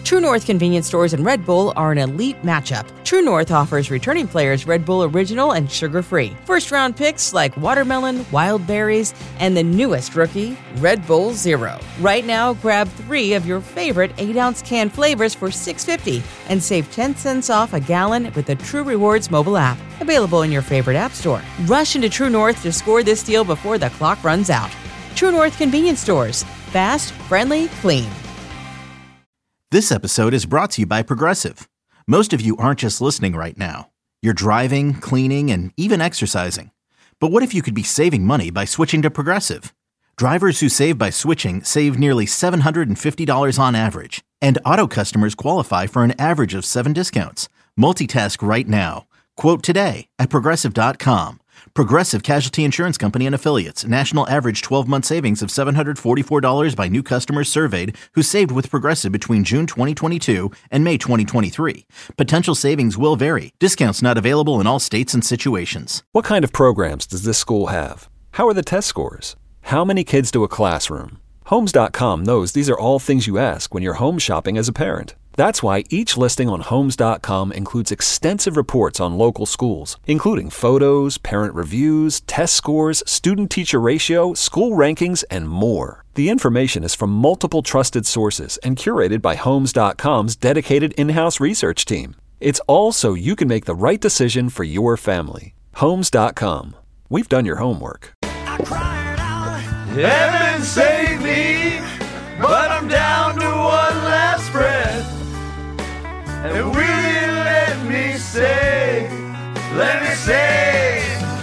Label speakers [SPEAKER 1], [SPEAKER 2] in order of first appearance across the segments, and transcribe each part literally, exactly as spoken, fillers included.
[SPEAKER 1] True North Convenience Stores and Red Bull are an elite matchup. True North offers returning players Red Bull Original and sugar-free. First-round picks like watermelon, wild berries, and the newest rookie, Red Bull Zero. Right now, grab three of your favorite eight-ounce can flavors for six dollars and fifty cents and save ten cents off a gallon with the True Rewards mobile app. Available in your favorite app store. Rush into True North to score this deal before the clock runs out. True North Convenience Stores. Fast, friendly, clean.
[SPEAKER 2] This episode is brought to you by Progressive. Most of you aren't just listening right now. You're driving, cleaning, and even exercising. But what if you could be saving money by switching to Progressive? Drivers who save by switching save nearly seven hundred fifty dollars on average. And auto customers qualify for an average of seven discounts. Multitask right now. Quote today at Progressive dot com. Progressive Casualty Insurance Company and Affiliates. National average twelve-month savings of seven hundred forty-four dollars by new customers surveyed who saved with Progressive between June twenty twenty-two and May twenty twenty-three. Potential savings will vary. Discounts not available in all states and situations.
[SPEAKER 3] What kind of programs does this school have? How are the test scores? How many kids do a classroom? Homes dot com knows these are all things you ask when you're home shopping as a parent. That's why each listing on Homes dot com includes extensive reports on local schools, including photos, parent reviews, test scores, student-teacher ratio, school rankings, and more. The information is from multiple trusted sources and curated by Homes dot com's dedicated in-house research team. It's all so you can make the right decision for your family. Homes dot com. We've done your homework.
[SPEAKER 4] I cried out, heaven save me, but I'm down to one last breath. And will you let me say, let me say,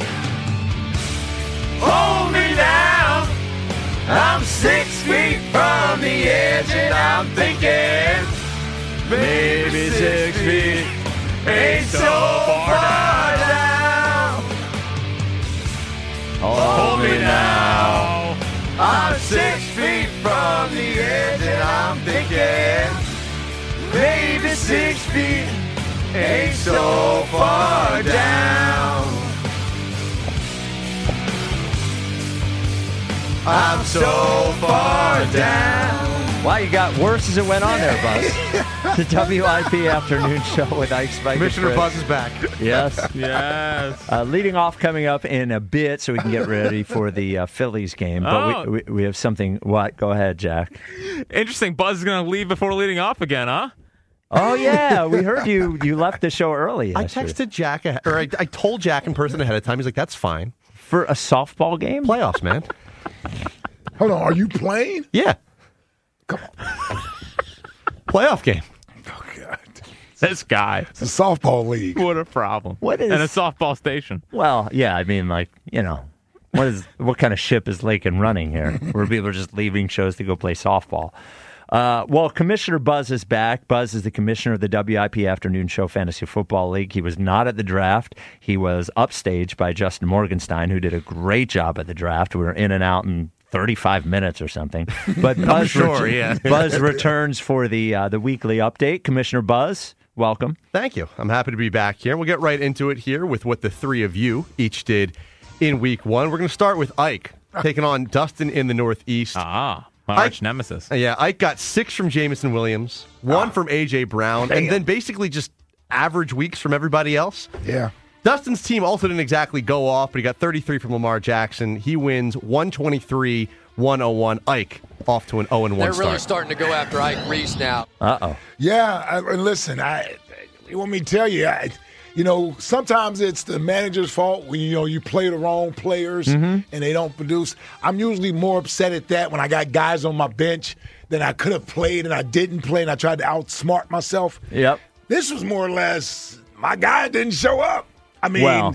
[SPEAKER 4] hold me down. I'm six feet from the edge and I'm thinking, maybe six feet ain't so far down. Hold me now. I'm six feet from the edge and I'm thinking, maybe six feet ain't so far down. I'm so far down.
[SPEAKER 5] Wow, you got worse as it went on there, Buzz. The W I P Afternoon Show with Ike Spike.
[SPEAKER 6] Commissioner Buzz is back.
[SPEAKER 5] Yes.
[SPEAKER 6] Yes.
[SPEAKER 5] Uh, leading off coming up in a bit so we can get ready for the uh, Phillies game. But
[SPEAKER 7] Oh.
[SPEAKER 5] we, we, we have something. What? Go ahead, Jack.
[SPEAKER 7] Interesting. Buzz is going to leave before leading off again, huh?
[SPEAKER 5] Oh, yeah. We heard you You left the show early
[SPEAKER 6] I
[SPEAKER 5] yesterday.
[SPEAKER 6] texted Jack, ahe- or I, I told Jack in person ahead of time. He's like, that's fine.
[SPEAKER 5] For a softball game?
[SPEAKER 6] Playoffs, man.
[SPEAKER 8] Hold on, are you playing?
[SPEAKER 6] Yeah.
[SPEAKER 8] Come on.
[SPEAKER 6] Playoff game.
[SPEAKER 8] Oh, God.
[SPEAKER 7] This guy.
[SPEAKER 8] It's a softball league.
[SPEAKER 7] What a problem.
[SPEAKER 5] What is-
[SPEAKER 7] And a softball station.
[SPEAKER 5] Well, yeah. I mean, like, you know, what is what kind of ship is Lakin running here where people are just leaving shows to go play softball? Uh, well, Commissioner Buzz is back. Buzz is the commissioner of the W I P Afternoon Show Fantasy Football League. He was not at the draft. He was upstaged by Justin Morgenstein, who did a great job at the draft. We were in and out in thirty-five minutes or something. But Buzz,
[SPEAKER 7] sure,
[SPEAKER 5] ret-
[SPEAKER 7] yeah.
[SPEAKER 5] Buzz returns for the uh, the weekly update. Commissioner Buzz, welcome.
[SPEAKER 6] Thank you. I'm happy to be back here. We'll get right into it here with what the three of you each did in week one. We're going to start with Ike, taking on Dustin in the Northeast.
[SPEAKER 7] Ah, my
[SPEAKER 6] Ike-
[SPEAKER 7] arch nemesis.
[SPEAKER 6] Yeah, Ike got six from Jamison Williams, one from A J Brown, and then basically just average weeks from everybody else.
[SPEAKER 8] Yeah.
[SPEAKER 6] Dustin's team also didn't exactly go off, but he got thirty-three from Lamar Jackson. He wins one twenty-three, one oh one. Ike off to an oh and one
[SPEAKER 9] They're
[SPEAKER 6] start.
[SPEAKER 9] really starting to go after Ike Reese now.
[SPEAKER 5] Uh-oh.
[SPEAKER 8] Yeah, I, and listen, I, you want me to tell you, I, you know, sometimes it's the manager's fault when, you know, you play the wrong players and they don't produce. I'm usually more upset at that when I got guys on my bench that I could have played and I didn't play and I tried to outsmart myself.
[SPEAKER 5] Yep.
[SPEAKER 8] This was more or less, my guy didn't show up. I mean,
[SPEAKER 5] Well.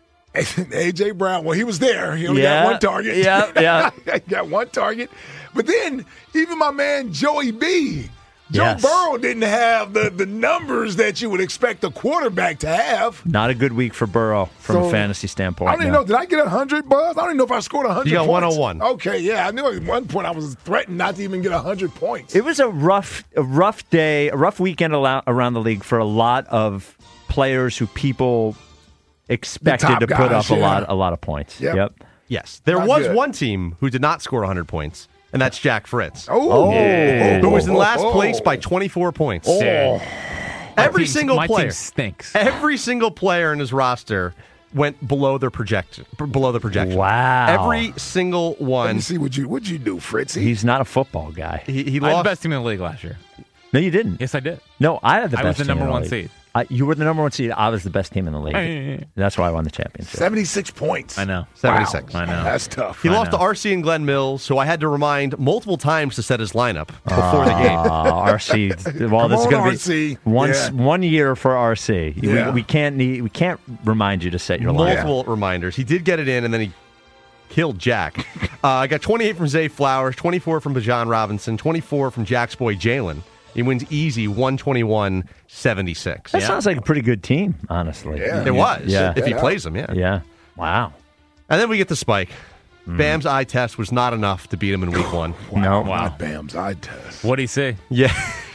[SPEAKER 8] A J Brown, well, he was there. He only
[SPEAKER 5] Yeah,
[SPEAKER 8] got one target.
[SPEAKER 5] yeah, yeah.
[SPEAKER 8] He got one target. But then, even my man Joey B., Joe
[SPEAKER 5] Yes.
[SPEAKER 8] Burrow didn't have the, the numbers that you would expect a quarterback to have.
[SPEAKER 5] Not a good week for Burrow from
[SPEAKER 8] So,
[SPEAKER 5] a fantasy standpoint.
[SPEAKER 8] I don't even
[SPEAKER 5] no.
[SPEAKER 8] know. Did I get one hundred, Buzz? I don't even know if I scored one hundred
[SPEAKER 6] You got
[SPEAKER 8] points.
[SPEAKER 6] one oh one.
[SPEAKER 8] Okay, yeah. I knew at one point I was threatened not to even get one hundred points.
[SPEAKER 5] It was a rough, a rough day, a rough weekend alo- around the league for a lot of players who people expected
[SPEAKER 8] top
[SPEAKER 5] to put
[SPEAKER 8] guys,
[SPEAKER 5] up a
[SPEAKER 8] yeah.
[SPEAKER 5] lot, a lot of points.
[SPEAKER 8] Yep.
[SPEAKER 5] Yep.
[SPEAKER 6] Yes. There
[SPEAKER 8] Not
[SPEAKER 6] was
[SPEAKER 8] good.
[SPEAKER 6] one team who did not score one hundred points, and that's Jack Fritz,
[SPEAKER 8] Oh,
[SPEAKER 5] Yeah.
[SPEAKER 6] who was in last
[SPEAKER 8] oh,
[SPEAKER 6] place by twenty-four points.
[SPEAKER 7] Dude, my
[SPEAKER 6] Every
[SPEAKER 7] team-
[SPEAKER 6] single
[SPEAKER 7] my
[SPEAKER 6] player,
[SPEAKER 7] team stinks.
[SPEAKER 6] every single player in his roster went below their projection. Below the projection.
[SPEAKER 5] Wow.
[SPEAKER 6] Every single
[SPEAKER 8] Let me
[SPEAKER 6] one.
[SPEAKER 8] see what you what you do, Fritzy.
[SPEAKER 5] He's not a football guy.
[SPEAKER 6] He, he
[SPEAKER 7] I had
[SPEAKER 6] lost.
[SPEAKER 7] the best team in the league last year.
[SPEAKER 5] No, you didn't.
[SPEAKER 7] Yes, I did.
[SPEAKER 5] No, I had the
[SPEAKER 7] I
[SPEAKER 5] best
[SPEAKER 7] was the
[SPEAKER 5] team
[SPEAKER 7] number
[SPEAKER 5] in the
[SPEAKER 7] one
[SPEAKER 5] league.
[SPEAKER 7] seed.
[SPEAKER 5] I, you were the number one seed. I was the best team in the league.
[SPEAKER 7] Hey.
[SPEAKER 5] That's why I won the championship.
[SPEAKER 8] seventy-six points.
[SPEAKER 7] I know.
[SPEAKER 6] seventy-six.
[SPEAKER 7] I know.
[SPEAKER 8] That's tough.
[SPEAKER 6] He
[SPEAKER 7] I
[SPEAKER 6] lost
[SPEAKER 7] know.
[SPEAKER 6] to R C and Glenn Mills, so I had to remind multiple times to set his lineup before the game.
[SPEAKER 5] Uh, R C. Well, this is
[SPEAKER 8] on,
[SPEAKER 5] going to
[SPEAKER 8] R C.
[SPEAKER 5] be one
[SPEAKER 8] Yeah.
[SPEAKER 5] one year for R C.
[SPEAKER 8] Yeah.
[SPEAKER 5] We, we can't need, we can't remind you to set your lineup.
[SPEAKER 6] Multiple reminders. He did get it in, and then he killed Jack. uh, I got twenty-eight from Zay Flowers, twenty-four from Bajan Robinson, twenty-four from Jack's boy Jalen. He wins easy, one twenty-one seventy-six.
[SPEAKER 5] That sounds like a pretty good team, honestly.
[SPEAKER 8] Yeah.
[SPEAKER 6] It was.
[SPEAKER 5] Yeah.
[SPEAKER 6] If he
[SPEAKER 8] Yeah.
[SPEAKER 6] plays them, yeah.
[SPEAKER 5] Yeah. Wow.
[SPEAKER 6] And then we get the spike.
[SPEAKER 5] Mm.
[SPEAKER 6] Bam's eye test was not enough to beat him in week one.
[SPEAKER 5] No.
[SPEAKER 7] Wow.
[SPEAKER 8] Not Bam's eye test.
[SPEAKER 7] What'd he say?
[SPEAKER 6] Yeah.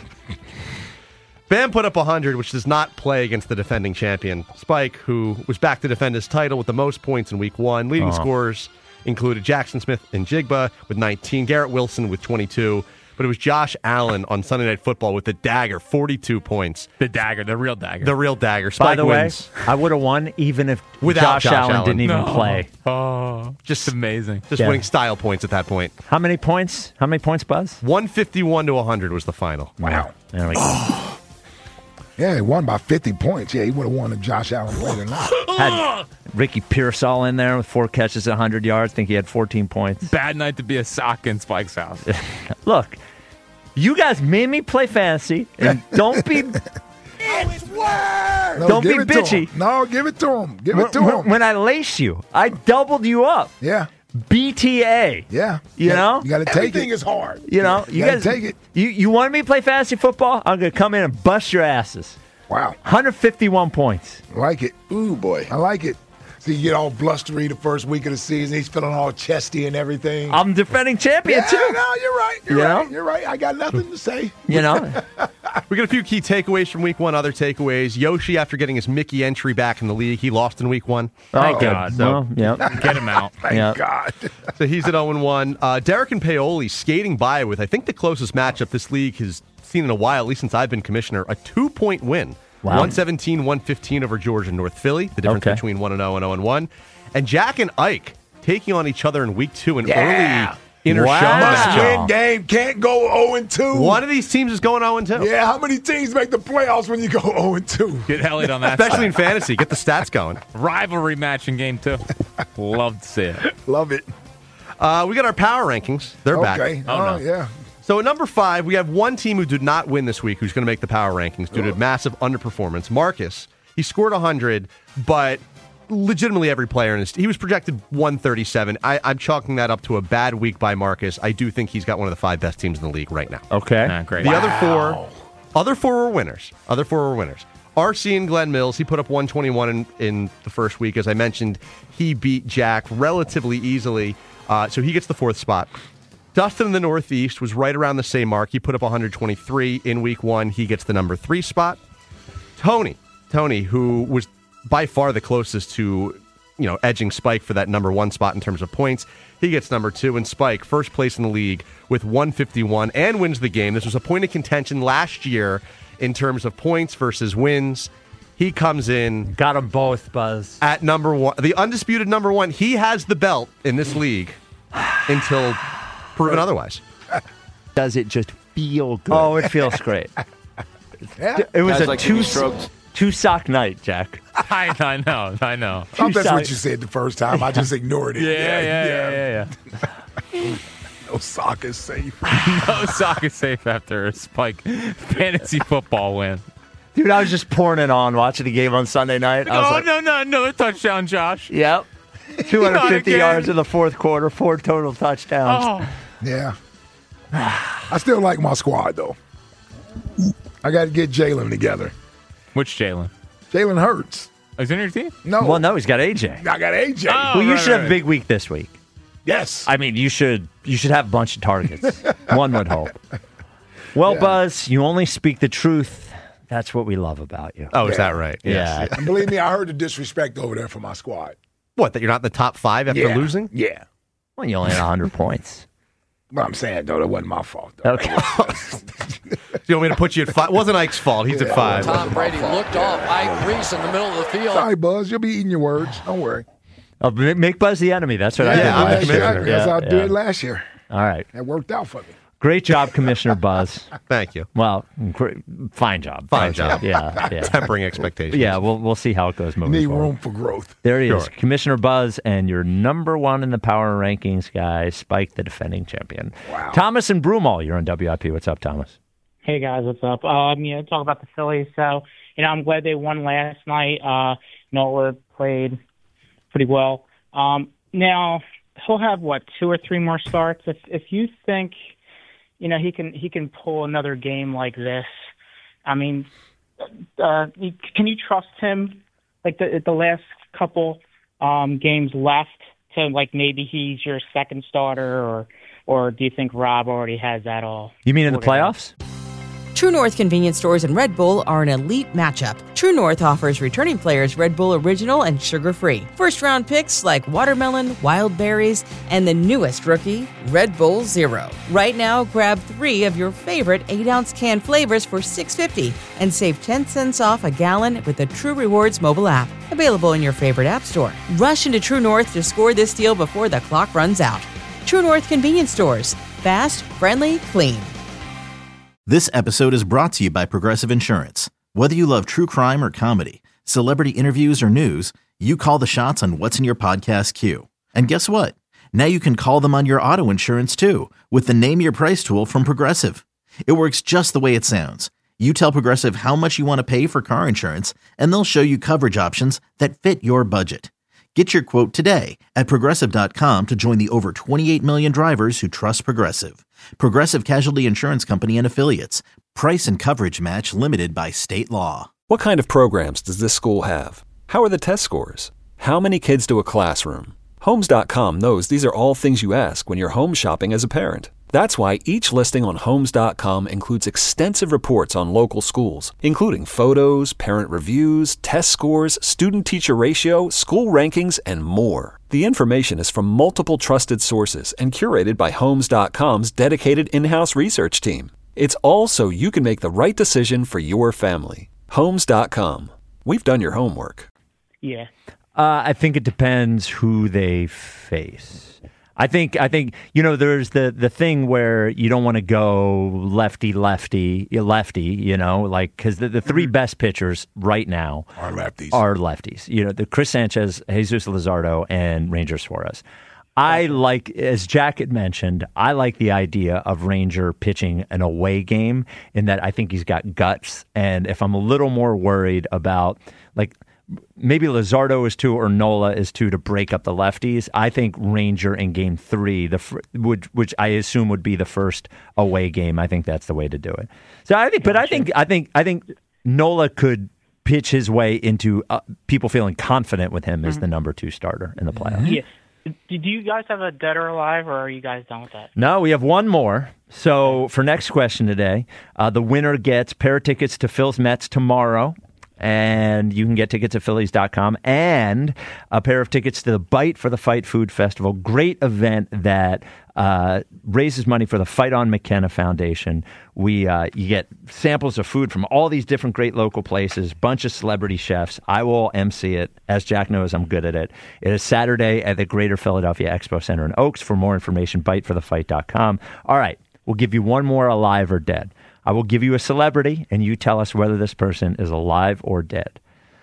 [SPEAKER 6] Bam put up one hundred, which does not play against the defending champion, Spike, who was back to defend his title with the most points in week one. Leading
[SPEAKER 5] Uh-huh.
[SPEAKER 6] scorers included Jackson Smith and Jigba with nineteen, Garrett Wilson with twenty-two, but it was Josh Allen on Sunday Night Football with the dagger, forty-two points.
[SPEAKER 7] The dagger, the real dagger.
[SPEAKER 6] The real dagger.
[SPEAKER 5] By
[SPEAKER 6] Spike
[SPEAKER 5] the way,
[SPEAKER 6] wins.
[SPEAKER 5] I would have won even if
[SPEAKER 6] Without
[SPEAKER 5] Josh,
[SPEAKER 6] Josh
[SPEAKER 5] Allen,
[SPEAKER 6] Allen.
[SPEAKER 5] didn't even
[SPEAKER 7] No.
[SPEAKER 5] play.
[SPEAKER 7] Oh, just amazing.
[SPEAKER 6] Just
[SPEAKER 5] Yeah.
[SPEAKER 6] winning style points at that point.
[SPEAKER 5] How many points? How many points, Buzz?
[SPEAKER 6] one fifty-one to one hundred was the final.
[SPEAKER 8] Wow.
[SPEAKER 5] There we go.
[SPEAKER 8] Yeah, he won by fifty points. Yeah, he would have won if Josh Allen played or not.
[SPEAKER 5] Had Ricky Pearsall in there with four catches at one hundred yards. think he had fourteen points.
[SPEAKER 7] Bad night to be a sock in Spike's house.
[SPEAKER 5] Look, you guys made me play fantasy, and don't be
[SPEAKER 8] No,
[SPEAKER 5] Don't
[SPEAKER 8] give
[SPEAKER 5] be
[SPEAKER 8] it to
[SPEAKER 5] bitchy.
[SPEAKER 8] him. No, give it to him. Give
[SPEAKER 5] when,
[SPEAKER 8] it to
[SPEAKER 5] when-
[SPEAKER 8] him.
[SPEAKER 5] when I lace you. I doubled you up.
[SPEAKER 8] Yeah,
[SPEAKER 5] B T A.
[SPEAKER 8] yeah.
[SPEAKER 5] You
[SPEAKER 8] Yeah,
[SPEAKER 5] know?
[SPEAKER 8] you got to take Everything it. is hard.
[SPEAKER 5] You know,
[SPEAKER 8] you,
[SPEAKER 5] you
[SPEAKER 8] gotta
[SPEAKER 5] guys
[SPEAKER 8] take it.
[SPEAKER 5] You you wanted me to play fantasy football? I'm gonna come in and bust your asses.
[SPEAKER 8] Wow,
[SPEAKER 5] one hundred fifty-one points.
[SPEAKER 8] I like it. Ooh boy, I like it. So you get all blustery the first week of the season. He's feeling all chesty and everything.
[SPEAKER 5] I'm defending champion
[SPEAKER 8] yeah,
[SPEAKER 5] too.
[SPEAKER 8] no, you're right. You're
[SPEAKER 5] You
[SPEAKER 8] right.
[SPEAKER 5] know?
[SPEAKER 8] You're right. I got nothing to say.
[SPEAKER 5] You know,
[SPEAKER 6] We got a few key takeaways from week one. Other takeaways. Yoshi, after getting his Mickey entry back in the league, he lost in week one.
[SPEAKER 7] Thank
[SPEAKER 5] Oh,
[SPEAKER 7] God.
[SPEAKER 5] good. Well, yeah.
[SPEAKER 7] Get him out.
[SPEAKER 8] Thank
[SPEAKER 5] Yeah.
[SPEAKER 8] God.
[SPEAKER 6] So he's at oh and one. Uh, Derek and Paoli skating by with, I think, the closest matchup this league has seen in a while, at least since I've been commissioner, a two-point win.
[SPEAKER 5] Wow.
[SPEAKER 6] one seventeen one fifteen over Georgia and North Philly, the difference
[SPEAKER 5] Okay.
[SPEAKER 6] between one and oh and oh and one. And Jack and Ike taking on each other in week two, an
[SPEAKER 8] Yeah.
[SPEAKER 6] early inner
[SPEAKER 5] Wow.
[SPEAKER 6] show
[SPEAKER 8] Must
[SPEAKER 6] matchup.
[SPEAKER 8] win game. Can't go oh and two.
[SPEAKER 6] One of these teams is going oh and two.
[SPEAKER 8] Yeah, how many teams make the playoffs when you go oh and two?
[SPEAKER 7] Get Elliott on that
[SPEAKER 6] Especially
[SPEAKER 7] side.
[SPEAKER 6] in fantasy. Get the stats going.
[SPEAKER 7] Rivalry match in game two. Love to see it.
[SPEAKER 8] Love it.
[SPEAKER 6] Uh, we got our power rankings. They're back.
[SPEAKER 8] Okay.
[SPEAKER 7] Oh,
[SPEAKER 8] Oh,
[SPEAKER 7] no.
[SPEAKER 8] yeah.
[SPEAKER 6] So at number five, we have one team who did not win this week who's going to make the power rankings due to massive underperformance. Marcus, he scored one hundred, but legitimately every player in his he was projected one thirty-seven. I, I'm chalking that up to a bad week by Marcus. I do think he's got one of the five best teams in the league right now.
[SPEAKER 5] Okay.
[SPEAKER 7] Nah, great.
[SPEAKER 6] The other four, other four were winners. Other four were winners. R C and Glenn Mills, he put up one twenty-one in, in the first week. As I mentioned, he beat Jack relatively easily, uh, so he gets the fourth spot. Dustin in the Northeast was right around the same mark. He put up one twenty-three in week one. He gets the number three spot. Tony, Tony, who was by far the closest to, you know, edging Spike for that number one spot in terms of points, he gets number two. And Spike, first place in the league with one fifty-one and wins the game. This was a point of contention last year in terms of points versus wins. He comes in
[SPEAKER 5] Got them both, Buzz.
[SPEAKER 6] at number one, the undisputed number one. He has the belt in this league until proven otherwise.
[SPEAKER 5] Does it just feel good? Oh, it feels great.
[SPEAKER 8] Yeah.
[SPEAKER 5] It was
[SPEAKER 9] Guys
[SPEAKER 5] a
[SPEAKER 9] like to
[SPEAKER 5] two
[SPEAKER 9] be stroked.
[SPEAKER 5] two sock night, Jack.
[SPEAKER 7] I, I know. I know.
[SPEAKER 8] I thought that's
[SPEAKER 5] Sorry.
[SPEAKER 8] what you said the first time. I just ignored it.
[SPEAKER 7] Yeah, yeah, yeah, yeah, yeah.
[SPEAKER 8] No sock is safe.
[SPEAKER 7] No sock is safe after a Spike fantasy football win.
[SPEAKER 5] Dude, I was just pouring it on watching the game on Sunday night. I was
[SPEAKER 7] Oh,
[SPEAKER 5] like,
[SPEAKER 7] no, no, another touchdown, Josh.
[SPEAKER 5] Yep. two hundred fifty
[SPEAKER 7] Not again.
[SPEAKER 5] yards in the fourth quarter, four total touchdowns.
[SPEAKER 7] Oh,
[SPEAKER 8] Yeah. I still like my squad, though. I got to get Jalen together.
[SPEAKER 7] which Jalen?
[SPEAKER 8] Jalen Hurts.
[SPEAKER 7] Oh, he's in your team?
[SPEAKER 8] No.
[SPEAKER 5] Well, no, he's got A J.
[SPEAKER 8] I got A J.
[SPEAKER 7] Oh.
[SPEAKER 5] well, you
[SPEAKER 7] right,
[SPEAKER 5] should have a
[SPEAKER 7] right.
[SPEAKER 5] big week this week.
[SPEAKER 8] Yes.
[SPEAKER 5] I mean, you should you should have a bunch of targets. One would hope. Well,
[SPEAKER 8] Yeah.
[SPEAKER 5] Buzz, you only speak the truth. That's what we love about you.
[SPEAKER 6] Oh, is that right?
[SPEAKER 5] yeah.
[SPEAKER 8] And believe me, I heard the disrespect over there from my squad.
[SPEAKER 6] What, that you're not in the top five after
[SPEAKER 8] Yeah.
[SPEAKER 6] losing?
[SPEAKER 8] Yeah.
[SPEAKER 5] Well, you only had one hundred points.
[SPEAKER 8] But I'm saying, though, that wasn't my fault. Though.
[SPEAKER 5] Okay.
[SPEAKER 6] You want me to put you at five? It wasn't Ike's fault. He's
[SPEAKER 8] Yeah,
[SPEAKER 6] at five.
[SPEAKER 9] Tom Brady looked off Ike Reese in the middle of the field.
[SPEAKER 8] Sorry, Buzz. You'll be eating your words. Don't worry.
[SPEAKER 5] Oh, make Buzz the enemy. That's what I
[SPEAKER 6] Yeah,
[SPEAKER 5] did.
[SPEAKER 6] I'm the
[SPEAKER 5] last
[SPEAKER 6] commissioner.
[SPEAKER 5] year.
[SPEAKER 8] That's how I
[SPEAKER 5] Yeah,
[SPEAKER 8] did
[SPEAKER 5] yeah.
[SPEAKER 8] it last year.
[SPEAKER 5] All right.
[SPEAKER 8] That worked out for me.
[SPEAKER 5] Great job, Commissioner Buzz.
[SPEAKER 6] Thank you.
[SPEAKER 5] Well, gr- fine job.
[SPEAKER 6] Fine job.
[SPEAKER 5] Yeah, yeah.
[SPEAKER 6] Tempering expectations.
[SPEAKER 5] Yeah, we'll we'll see how it goes moving
[SPEAKER 8] Need
[SPEAKER 5] forward.
[SPEAKER 8] room for growth.
[SPEAKER 5] There he is,
[SPEAKER 6] Sure.
[SPEAKER 5] Commissioner Buzz, and your number one in the power rankings guy, Spike, the defending champion.
[SPEAKER 8] Wow.
[SPEAKER 5] Thomas and Broomall, you're on W I P. What's up, Thomas?
[SPEAKER 10] Hey guys, what's up? Um, yeah, talk about the Phillies. So, you know, I'm glad they won last night. Uh, Nola played pretty well. Um, now he'll have what two or three more starts. If if you think, you know, he can he can pull another game like this, I mean, uh, can you trust him? Like the the last couple um, games left to like maybe he's your second starter, or or do you think Rob already has that all?
[SPEAKER 5] You mean in the
[SPEAKER 10] sorted out?
[SPEAKER 5] playoffs?
[SPEAKER 1] True North convenience stores and Red Bull are an elite matchup. True North offers returning players Red Bull Original and sugar-free. First-round picks like watermelon, wild berries, and the newest rookie, Red Bull Zero. Right now, grab three of your favorite eight-ounce can flavors for six dollars and fifty cents and save ten cents off a gallon with the True Rewards mobile app. Available in your favorite app store. Rush into True North to score this deal before the clock runs out. True North convenience stores. Fast, friendly, clean.
[SPEAKER 2] This episode is brought to you by Progressive Insurance. Whether you love true crime or comedy, celebrity interviews or news, you call the shots on what's in your podcast queue. And guess what? Now you can call them on your auto insurance too with the Name Your Price tool from Progressive. It works just the way it sounds. You tell Progressive how much you want to pay for car insurance, and they'll show you coverage options that fit your budget. Get your quote today at Progressive dot com to join the over twenty-eight million drivers who trust Progressive. Progressive Casualty Insurance Company and Affiliates. Price and coverage match limited by state law.
[SPEAKER 3] What kind of programs does this school have? How are the test scores? How many kids do a classroom? Homes dot com knows these are all things you ask when you're home shopping as a parent. That's why each listing on Homes dot com includes extensive reports on local schools, including photos, parent reviews, test scores, student-teacher ratio, school rankings, and more. The information is from multiple trusted sources and curated by Homes dot com's dedicated in-house research team. It's all so you can make the right decision for your family. Homes dot com. We've done your homework.
[SPEAKER 10] Yeah.
[SPEAKER 5] Uh, I think it depends who they face. I think I think you know there's the, the thing where you don't want to go lefty lefty lefty you know like because the, the three best pitchers right now
[SPEAKER 8] Are lefties.
[SPEAKER 5] are lefties. You know the Chris Sanchez, Jesus Luzardo, and Ranger Suarez. I like, as Jack had mentioned, I like the idea of Ranger pitching an away game in that I think he's got guts. And if I'm a little more worried about, like, maybe Luzardo is two or Nola is two to break up the lefties, I think Ranger in game three, the fr- which, which I assume would be the first away game, I think that's the way to do it. So I think, but I think, I think, I think Nola could pitch his way into uh, people feeling confident with him as
[SPEAKER 10] Mm-hmm.
[SPEAKER 5] the number two starter in the playoffs.
[SPEAKER 10] Yes. Do you guys have a dead or alive, or are you guys done with that?
[SPEAKER 5] No, we have one more. So for next question today, uh, the winner gets pair of tickets to Phil's Mets tomorrow. And you can get tickets at Phillies dot com and a pair of tickets to the Bite for the Fight Food Festival. Great event that uh, raises money for the Fight on McKenna Foundation. We uh, you get samples of food from all these different great local places, bunch of celebrity chefs. I will emcee it. As Jack knows, I'm good at it. It is Saturday at the Greater Philadelphia Expo Center in Oaks. For more information, bite for the fight dot com. All right, we'll give you one more alive or dead. I will give you a celebrity, and you tell us whether this person is alive or dead.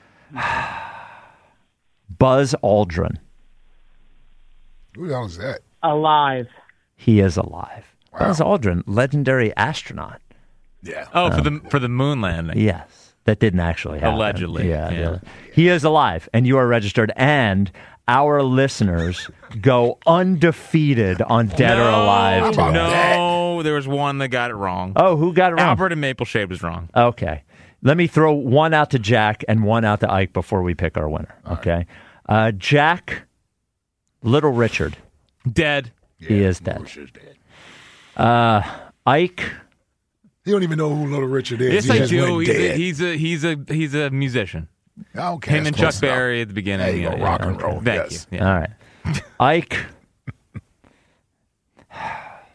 [SPEAKER 5] Buzz Aldrin.
[SPEAKER 8] Who the hell is that?
[SPEAKER 10] Alive.
[SPEAKER 5] He is alive.
[SPEAKER 8] Wow.
[SPEAKER 5] Buzz Aldrin, legendary astronaut.
[SPEAKER 8] Yeah.
[SPEAKER 7] Oh, for the for the moon landing.
[SPEAKER 5] Yes, that didn't actually happen.
[SPEAKER 7] Allegedly,
[SPEAKER 5] Yeah,
[SPEAKER 7] yeah.
[SPEAKER 5] yeah. He is alive, and you are registered, and our listeners go undefeated on Dead or Alive today.
[SPEAKER 7] No, there was one that got it wrong.
[SPEAKER 5] Oh, who got it wrong?
[SPEAKER 7] Albert and Maple Shade was wrong.
[SPEAKER 5] Okay. Let me throw one out to Jack and one out to Ike before we pick our winner. Okay. Uh, Jack, Little Richard.
[SPEAKER 7] Dead.
[SPEAKER 5] He is dead.
[SPEAKER 8] Richard's dead.
[SPEAKER 5] Uh, Ike.
[SPEAKER 8] You don't even know who Little Richard is.
[SPEAKER 7] Yes,
[SPEAKER 8] he
[SPEAKER 7] I
[SPEAKER 8] just
[SPEAKER 7] do.
[SPEAKER 8] went
[SPEAKER 7] He's a,
[SPEAKER 8] dead.
[SPEAKER 7] he's a he's a he's a musician.
[SPEAKER 8] Okay,
[SPEAKER 7] Him and
[SPEAKER 8] that's
[SPEAKER 7] Chuck
[SPEAKER 8] close enough.
[SPEAKER 7] Berry at the beginning.
[SPEAKER 8] There you
[SPEAKER 7] yeah,
[SPEAKER 8] go,
[SPEAKER 7] yeah,
[SPEAKER 8] rock and
[SPEAKER 7] okay.
[SPEAKER 8] roll,
[SPEAKER 7] Thank
[SPEAKER 8] yes.
[SPEAKER 7] you. Yeah.
[SPEAKER 5] All right. Ike.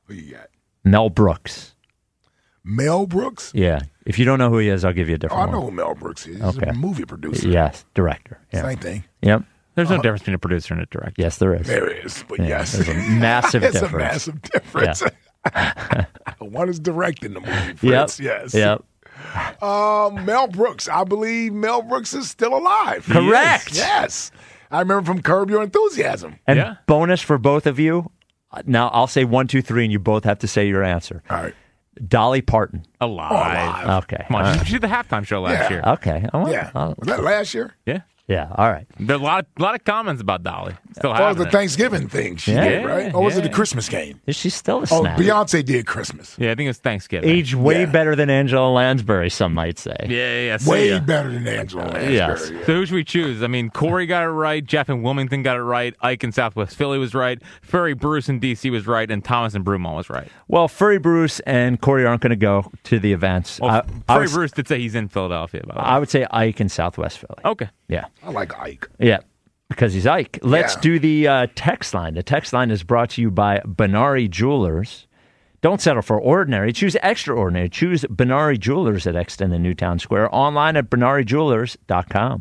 [SPEAKER 8] Who you got?
[SPEAKER 5] Mel Brooks.
[SPEAKER 8] Mel Brooks?
[SPEAKER 5] Yeah. If you don't know who he is, I'll give you a
[SPEAKER 8] Oh,
[SPEAKER 5] different
[SPEAKER 8] I
[SPEAKER 5] one.
[SPEAKER 8] know who Mel Brooks is. He's
[SPEAKER 5] Okay.
[SPEAKER 8] a movie producer.
[SPEAKER 5] Yes, director. Yeah.
[SPEAKER 8] Same thing.
[SPEAKER 5] Yep.
[SPEAKER 7] There's no
[SPEAKER 8] Uh,
[SPEAKER 7] difference between a producer and a director.
[SPEAKER 5] Yes, there is.
[SPEAKER 8] There is, but
[SPEAKER 5] Yeah,
[SPEAKER 8] yes.
[SPEAKER 5] there's a massive
[SPEAKER 8] It's
[SPEAKER 5] difference.
[SPEAKER 8] a massive difference. One is directing the movie,
[SPEAKER 5] Yep.
[SPEAKER 8] Fritz, yes.
[SPEAKER 5] Yep.
[SPEAKER 8] Um, Mel Brooks. I believe Mel Brooks is still alive. He
[SPEAKER 5] Correct.
[SPEAKER 8] is, Yes. I remember from Curb Your Enthusiasm.
[SPEAKER 5] And
[SPEAKER 7] Yeah.
[SPEAKER 5] bonus for both of you. Now I'll say one, two, three, and you both have to say your answer.
[SPEAKER 8] All right.
[SPEAKER 5] Dolly Parton.
[SPEAKER 7] Alive.
[SPEAKER 8] alive.
[SPEAKER 5] Okay.
[SPEAKER 7] Come on,
[SPEAKER 5] All
[SPEAKER 7] she,
[SPEAKER 5] right.
[SPEAKER 7] she did the halftime show last
[SPEAKER 8] Yeah.
[SPEAKER 7] year.
[SPEAKER 5] Okay. I want-
[SPEAKER 8] Yeah.
[SPEAKER 5] I'll-
[SPEAKER 8] Was that last year?
[SPEAKER 7] Yeah.
[SPEAKER 5] yeah. All right.
[SPEAKER 7] There are a lot of, lot of comments about Dolly. Still
[SPEAKER 8] Or was
[SPEAKER 7] having
[SPEAKER 8] the
[SPEAKER 7] it.
[SPEAKER 8] Thanksgiving thing she
[SPEAKER 5] Yeah.
[SPEAKER 8] did, right? Or was it the
[SPEAKER 7] Yeah.
[SPEAKER 8] Christmas game?
[SPEAKER 5] Is she still a
[SPEAKER 8] Oh,
[SPEAKER 5] snack?
[SPEAKER 8] Beyonce did Christmas.
[SPEAKER 7] Yeah, I think it's Thanksgiving.
[SPEAKER 5] Age way
[SPEAKER 8] Yeah.
[SPEAKER 5] better than Angela Lansbury, some might say.
[SPEAKER 7] Yeah, yeah, yeah. See
[SPEAKER 8] Way
[SPEAKER 7] ya.
[SPEAKER 8] better than Angela Lansbury.
[SPEAKER 5] Yes.
[SPEAKER 8] yeah.
[SPEAKER 7] So who should we choose? I mean, Corey got it right. Jeff in Wilmington got it right. Ike in Southwest Philly was right. Furry Bruce in D C was right. And Thomas in Broomall was right.
[SPEAKER 5] Well, Furry Bruce and Corey aren't going to go to the events.
[SPEAKER 7] Well,
[SPEAKER 5] I, I
[SPEAKER 7] Furry
[SPEAKER 5] was-
[SPEAKER 7] Bruce did say he's in Philadelphia, by the way.
[SPEAKER 5] I would say Ike in Southwest Philly.
[SPEAKER 7] Okay.
[SPEAKER 5] Yeah.
[SPEAKER 8] I like Ike.
[SPEAKER 5] Yeah. Because he's Ike. Let's
[SPEAKER 8] Yeah.
[SPEAKER 5] do the uh, text line. The text line is brought to you by Benari Jewelers. Don't settle for ordinary. Choose extraordinary. Choose Benari Jewelers at Exton and Newtown Square. Online at benari jewelers dot com.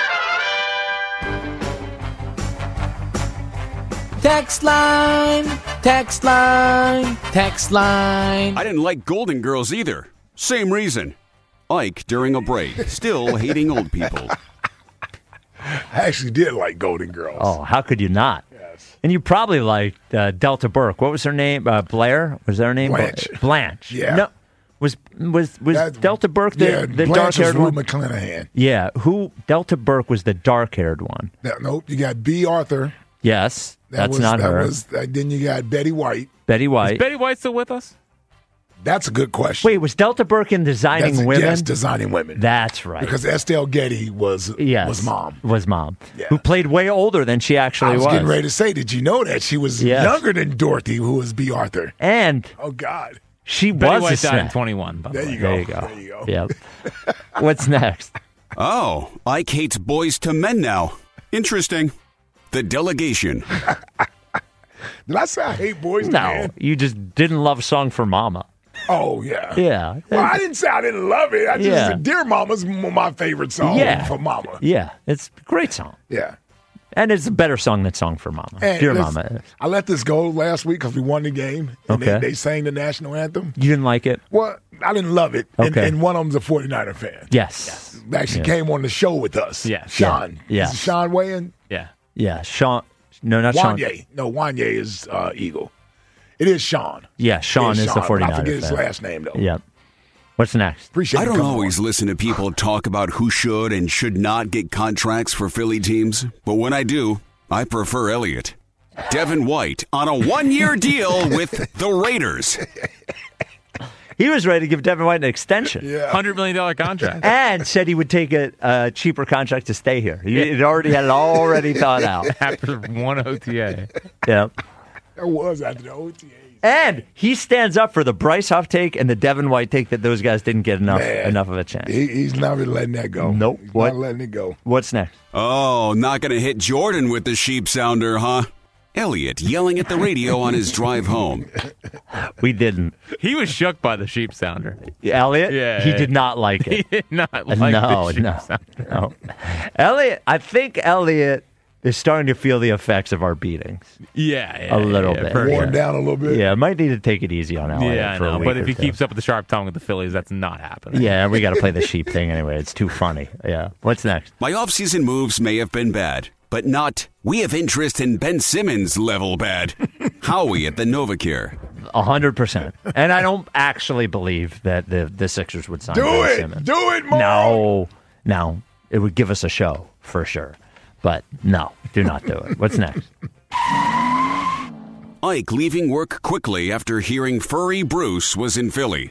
[SPEAKER 11] Text line, text line, text line.
[SPEAKER 12] I didn't like Golden Girls either. Same reason. Ike during a break, still hating old people.
[SPEAKER 8] I actually did like Golden Girls.
[SPEAKER 5] Oh, how could you not?
[SPEAKER 8] Yes.
[SPEAKER 5] And you probably liked uh, Delta Burke. What was her name? Uh, Blair? Was that her name?
[SPEAKER 8] Blanche.
[SPEAKER 5] Blanche.
[SPEAKER 8] Yeah.
[SPEAKER 5] No. Was was was
[SPEAKER 8] That-
[SPEAKER 5] Delta Burke the,
[SPEAKER 8] yeah,
[SPEAKER 5] the
[SPEAKER 8] Blanche was
[SPEAKER 5] dark-haired
[SPEAKER 8] Rue
[SPEAKER 5] one?
[SPEAKER 8] McClanahan.
[SPEAKER 5] Yeah. Who? Delta Burke was the dark-haired one.
[SPEAKER 8] No, nope. You got B. Arthur.
[SPEAKER 5] Yes.
[SPEAKER 8] That
[SPEAKER 5] that's
[SPEAKER 8] was,
[SPEAKER 5] not
[SPEAKER 8] that
[SPEAKER 5] her.
[SPEAKER 8] Was, uh, then you got Betty White.
[SPEAKER 5] Betty White.
[SPEAKER 7] Is Betty White still with us?
[SPEAKER 8] That's a good question.
[SPEAKER 5] Wait, was Delta Burke in Designing
[SPEAKER 8] That's,
[SPEAKER 5] Women?
[SPEAKER 8] Yes, Designing Women.
[SPEAKER 5] That's right.
[SPEAKER 8] Because Estelle Getty was
[SPEAKER 5] yes,
[SPEAKER 8] was mom.
[SPEAKER 5] Was mom.
[SPEAKER 8] Yeah.
[SPEAKER 5] Who played way older than she actually
[SPEAKER 8] I was,
[SPEAKER 5] was.
[SPEAKER 8] getting ready to say, did you know that she was
[SPEAKER 5] Yes.
[SPEAKER 8] younger than Dorothy, who was B. Arthur?
[SPEAKER 5] And
[SPEAKER 8] Oh God.
[SPEAKER 5] she
[SPEAKER 7] Betty
[SPEAKER 5] was
[SPEAKER 7] White
[SPEAKER 5] a
[SPEAKER 7] died in
[SPEAKER 5] snack.
[SPEAKER 7] twenty-one. By the
[SPEAKER 8] There
[SPEAKER 7] way.
[SPEAKER 8] you go.
[SPEAKER 5] There you go.
[SPEAKER 8] There you go.
[SPEAKER 5] Yep. What's next?
[SPEAKER 12] Oh, Ike hates boys to men now. Interesting. The delegation.
[SPEAKER 8] Did I say I hate boys? to
[SPEAKER 5] No,
[SPEAKER 8] men?
[SPEAKER 5] you just didn't love Song for Mama.
[SPEAKER 8] Oh yeah.
[SPEAKER 5] Yeah.
[SPEAKER 8] Well, I didn't say I didn't love it. I just
[SPEAKER 5] Yeah.
[SPEAKER 8] said Dear Mama's m- my favorite song
[SPEAKER 5] Yeah.
[SPEAKER 8] for Mama.
[SPEAKER 5] Yeah, it's a great song.
[SPEAKER 8] Yeah.
[SPEAKER 5] And it's a better song than Song for Mama.
[SPEAKER 8] And
[SPEAKER 5] Dear
[SPEAKER 8] listen,
[SPEAKER 5] Mama.
[SPEAKER 8] I let this go last week because we won the game. And
[SPEAKER 5] Okay.
[SPEAKER 8] they, they sang the national anthem.
[SPEAKER 5] You didn't like it?
[SPEAKER 8] Well, I didn't love it. And,
[SPEAKER 5] Okay.
[SPEAKER 8] and one of them's a forty-niner fan.
[SPEAKER 5] Yes.
[SPEAKER 8] Actually
[SPEAKER 5] Yeah.
[SPEAKER 8] came on the show with us.
[SPEAKER 7] Yeah.
[SPEAKER 8] Sean.
[SPEAKER 5] Yeah.
[SPEAKER 8] Is it Sean weighing?
[SPEAKER 7] Yeah.
[SPEAKER 5] Yeah. Sean. No, not Sean.
[SPEAKER 8] Wanye. No, Wanye is uh, Eagle. It is Sean.
[SPEAKER 5] Yeah, Sean
[SPEAKER 8] It
[SPEAKER 5] is the
[SPEAKER 8] Sean, but
[SPEAKER 5] forty-niner
[SPEAKER 8] I forget his
[SPEAKER 5] fan.
[SPEAKER 8] last name, though.
[SPEAKER 5] Yep. What's next?
[SPEAKER 8] Appreciate
[SPEAKER 12] I
[SPEAKER 8] you
[SPEAKER 12] don't
[SPEAKER 8] coming
[SPEAKER 12] always listen to people talk about who should and should not get contracts for Philly teams, but when I do, I prefer Elliott. Devin White on a one-year deal with the Raiders.
[SPEAKER 5] He was ready to give Devin White an extension.
[SPEAKER 8] Yeah.
[SPEAKER 7] one hundred million dollars contract.
[SPEAKER 5] And said he would take a, a cheaper contract to stay here. He had already had it already thought out.
[SPEAKER 7] After one O T A.
[SPEAKER 5] Yeah.
[SPEAKER 8] That was after the O T As.
[SPEAKER 5] And he stands up for the Bryce Huff take and the Devin White take that those guys didn't get enough
[SPEAKER 8] Man.
[SPEAKER 5] enough of a chance.
[SPEAKER 8] He, he's never letting that go.
[SPEAKER 5] Nope.
[SPEAKER 8] He's
[SPEAKER 5] What?
[SPEAKER 8] not letting it go.
[SPEAKER 5] What's next?
[SPEAKER 12] Oh, not going to hit Jordan with the sheep sounder, huh? Elliott yelling at the radio on his drive home.
[SPEAKER 5] We didn't.
[SPEAKER 7] He was shook by the sheep sounder.
[SPEAKER 5] Elliot?
[SPEAKER 7] Yeah,
[SPEAKER 5] He
[SPEAKER 7] yeah.
[SPEAKER 5] did not like
[SPEAKER 7] He
[SPEAKER 5] it.
[SPEAKER 7] did not like
[SPEAKER 5] no,
[SPEAKER 7] the sheep
[SPEAKER 5] no,
[SPEAKER 7] sounder.
[SPEAKER 5] no. Elliot, I think Elliot is starting to feel the effects of our beatings.
[SPEAKER 7] Yeah, yeah.
[SPEAKER 5] A little
[SPEAKER 7] yeah,
[SPEAKER 5] bit.
[SPEAKER 7] for
[SPEAKER 8] Worn
[SPEAKER 7] sure.
[SPEAKER 8] down a little bit.
[SPEAKER 5] Yeah, might need to take it easy on Elliot
[SPEAKER 7] Yeah, I
[SPEAKER 5] for a
[SPEAKER 7] know.
[SPEAKER 5] week
[SPEAKER 7] But
[SPEAKER 5] or
[SPEAKER 7] if he
[SPEAKER 5] two.
[SPEAKER 7] keeps up with the sharp tongue with the Phillies, that's not happening.
[SPEAKER 5] Yeah, we got to play the sheep thing anyway. It's too funny. Yeah. What's next?
[SPEAKER 12] My offseason moves may have been bad, but not we have interest in Ben Simmons level bad. Howie at the Novacare.
[SPEAKER 5] A hundred percent. And I don't actually believe that the the Sixers would sign
[SPEAKER 8] Do
[SPEAKER 5] Ben
[SPEAKER 8] it.
[SPEAKER 5] Simmons.
[SPEAKER 8] Do it, Mark.
[SPEAKER 5] No, no. It would give us a show for sure. But no, do not do it. What's next?
[SPEAKER 12] Ike leaving work quickly after hearing Furry Bruce was in Philly.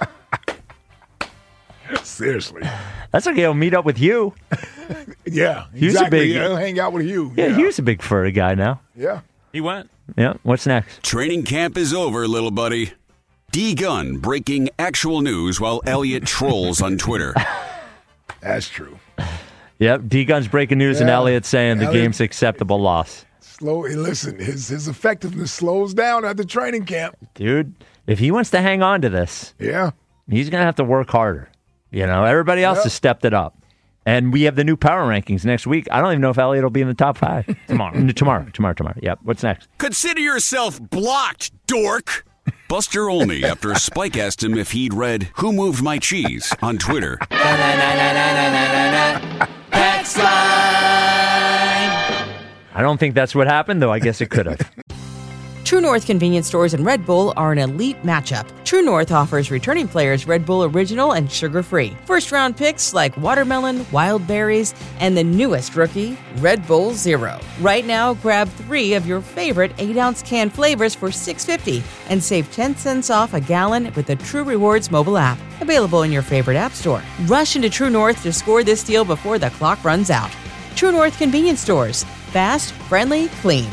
[SPEAKER 8] Seriously.
[SPEAKER 5] That's okay. I'll meet up with you.
[SPEAKER 8] Yeah.
[SPEAKER 5] He was a
[SPEAKER 8] exactly.
[SPEAKER 5] big-
[SPEAKER 8] Yeah, he'll hang out with you.
[SPEAKER 5] Yeah,
[SPEAKER 8] Yeah.
[SPEAKER 5] he was a big furry guy now.
[SPEAKER 8] Yeah.
[SPEAKER 7] He went.
[SPEAKER 5] Yeah. What's next?
[SPEAKER 12] Training camp is over, little buddy. D Gun breaking actual news while Elliott trolls on Twitter.
[SPEAKER 8] That's true.
[SPEAKER 5] Yep. D Gun's breaking news and
[SPEAKER 8] Yeah.
[SPEAKER 5] Elliot saying the
[SPEAKER 8] Elliot-
[SPEAKER 5] game's acceptable loss.
[SPEAKER 8] Slow. Listen, his his effectiveness slows down at the training camp.
[SPEAKER 5] Dude, if he wants to hang on to this,
[SPEAKER 8] yeah,
[SPEAKER 5] he's going to have to work harder. You know, everybody else
[SPEAKER 8] yep.
[SPEAKER 5] has stepped it up. And we have the new power rankings next week. I don't even know if Elliott will be in the top five.
[SPEAKER 7] Tomorrow.
[SPEAKER 5] tomorrow, tomorrow, tomorrow. Yep. What's next?
[SPEAKER 12] Consider yourself blocked, dork. Buster Olney after Spike asked him if he'd read Who Moved My Cheese on Twitter.
[SPEAKER 11] Text line.
[SPEAKER 5] I don't think that's what happened, though I guess it could have.
[SPEAKER 1] True North convenience stores and Red Bull are an elite matchup. True North offers returning players Red Bull Original and sugar-free. First-round picks like watermelon, wild berries, and the newest rookie, Red Bull Zero. Right now, grab three of your favorite eight-ounce can flavors for six dollars and fifty cents and save ten cents off a gallon with the True Rewards mobile app. Available in your favorite app store. Rush into True North to score this deal before the clock runs out. True North convenience stores. Fast, friendly, clean.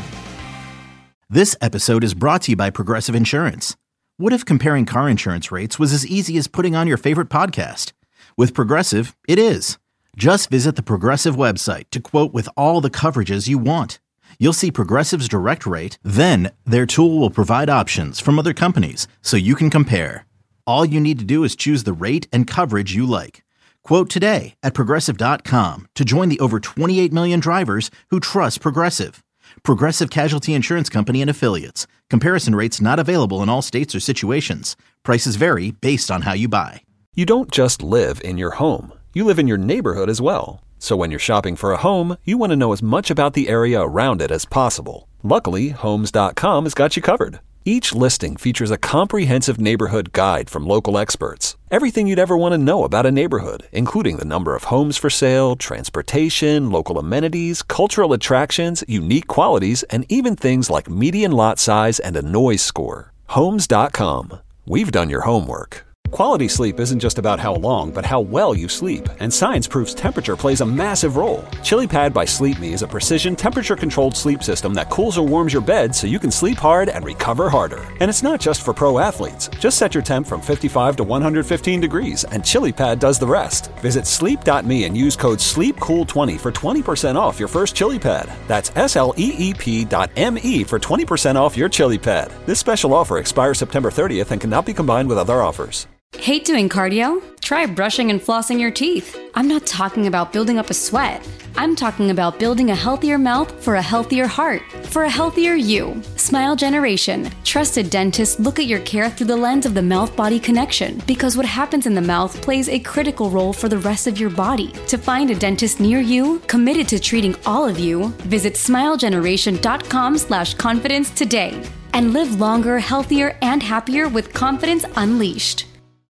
[SPEAKER 2] This episode is brought to you by Progressive Insurance. What if comparing car insurance rates was as easy as putting on your favorite podcast? With Progressive, it is. Just visit the Progressive website to quote with all the coverages you want. You'll see Progressive's direct rate, then their tool will provide options from other companies so you can compare. All you need to do is choose the rate and coverage you like. Quote today at Progressive dot com to join the over twenty-eight million drivers who trust Progressive. Progressive Casualty Insurance Company and Affiliates. Comparison rates not available in all states or situations. Prices vary based on how you buy.
[SPEAKER 3] You don't just live in your home. You live in your neighborhood as well. So when you're shopping for a home, you want to know as much about the area around it as possible. Luckily, Homes dot com has got you covered. Each listing features a comprehensive neighborhood guide from local experts. Everything you'd ever want to know about a neighborhood, including the number of homes for sale, transportation, local amenities, cultural attractions, unique qualities, and even things like median lot size and a noise score. Homes dot com. We've done your homework. Quality sleep isn't just about how long, but how well you sleep. And science proves temperature plays a massive role. ChiliPad by Sleep Me is a precision temperature-controlled sleep system that cools or warms your bed so you can sleep hard and recover harder. And it's not just for pro athletes. Just set your temp from fifty-five to one hundred fifteen degrees, and ChiliPad does the rest. Visit sleep dot me and use code sleep cool twenty for twenty percent off your first ChiliPad. That's S L E E P dot M E for twenty percent off your ChiliPad. This special offer expires September thirtieth and cannot be combined with other offers.
[SPEAKER 13] Hate doing cardio? Try brushing and flossing your teeth. I'm not talking about building up a sweat. I'm talking about building a healthier mouth for a healthier heart, for a healthier you. Smile Generation. Trusted dentists look at your care through the lens of the mouth-body connection, because what happens in the mouth plays a critical role for the rest of your body. To find a dentist near you, committed to treating all of you, visit smile generation dot com slash confidence today. And live longer, healthier, and happier with confidence unleashed.